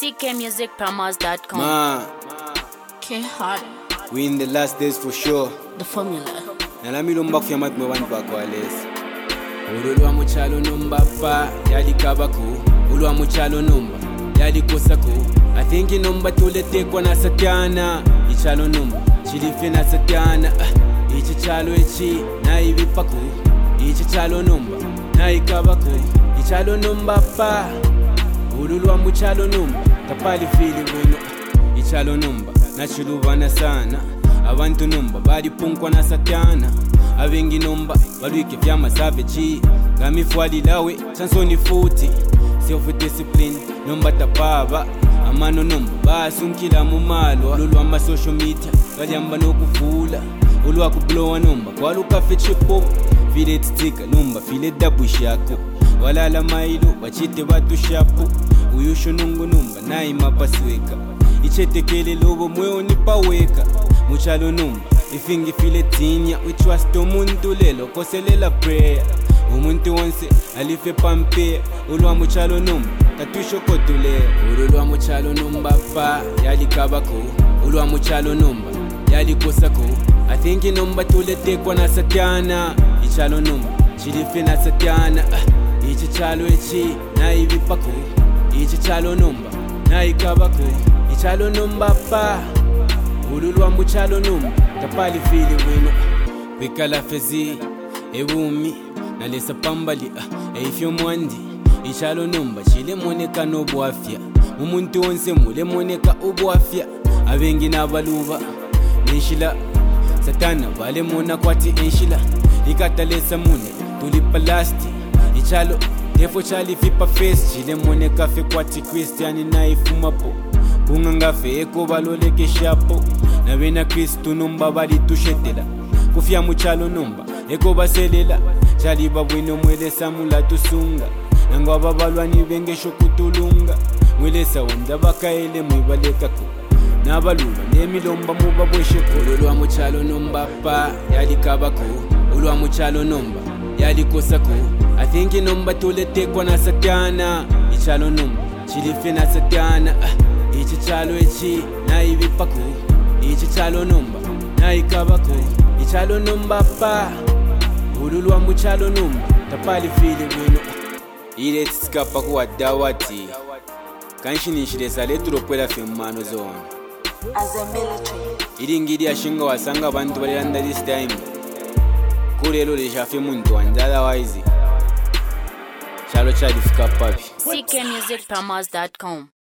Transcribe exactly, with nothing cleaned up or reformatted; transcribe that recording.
C K music promos dot com. Ma, K hard. we in the last days for sure. The formula. Nalami lumba kufya matu mwantu wako alesi. Ululwa muchalo numba pa, yali kabaku. Ulwa muchalo numba, yali kosaku. I think numba tulete kwa na satyana. Ichalo numba, chilife na satyana. Ichi chalo echi, na ibipaku. Ichi chalo numba, na ikabaku. Ichalo numba pa. Ululwa muchalo numba, kapali fili wino. Ichalo numba, na chiluvana sana. Abantu numba, badi punkwa na satyana. Avengi numba, baluike vyama savechi. Gami fuadi lawe, chansoni futi. Self-discipline, numba tapaba. Amano numba, basunkila mumalwa. Ululwa ma social media, galyamba no kufula. Ulwa kublowa numba, kwa luka fechipo. File titika numba, file dabu shako. Walala mailo, wachite watu shapo. Uyusho nungu numba, na ima pasweka. Ichete kele lobo mweo nipaweka. Muchalo numba, ifingi file tinya. We trust omuntu lelo, koselela prayer. Umuntu onse, alife pampe. Ulwa muchalo numba, katusho kotule. Ulwa muchalo numba pa, yali kabako. Ulwa muchalo numba, yali kosako. I think numba tulete kwa na satyana. Ichalo numba, chilife na satyana. Ichi chalo echi, na ibipaku. Ichi chalo numba, na ikabaku. Ichalo numba pa. Ululwa muchalo numba, tapali fili wino. Wikala fezi, ewumi. Nalesa pambali, eifyo mwandi. Ichalo numba, chile moneka no buafya. Umuntu onse mule moneka ubuafya. Avengi na baluva, nishila. Satana, vale mona kwati enshila. Ikatalesa mune, tulipa lasti. Ichalo, defo chali fipa face. Chile moneka fe kwati Christiani na ifumapo. Kunganga fe eko baloleke shapo. Na vena Kristu numba bali tushetela. Kufia muchalo numba, eko baselela. Chali babwino mwele samula tusunga. Nangwa babalwani venge shokutulunga. Mwele sawanda bakaele mwibalekako. Nabaluba nemilomba mubabwesheko. Ululwa muchalo numba pa, yali kabako. Ulwa muchalo numba, yali kosako. I think numba tulete kwa na satyana. Ichalo numba, chilife na satyana. Ichi chalo echi, na ibipaku. Ichi chalo numba, na ikabako. Ichalo numba pa. Ululwa muchalo numba, tapali fili wino. Ile tiskapa kuwa dawati. Kanshi nishilesa leturo kwela femmano zone. As a military. Ili ngidi ya shinga wasanga bantu balilanda this time. Kurelo lishafi muntu wanjala waizi. Chalo chali fika papi. C K music promos dot com.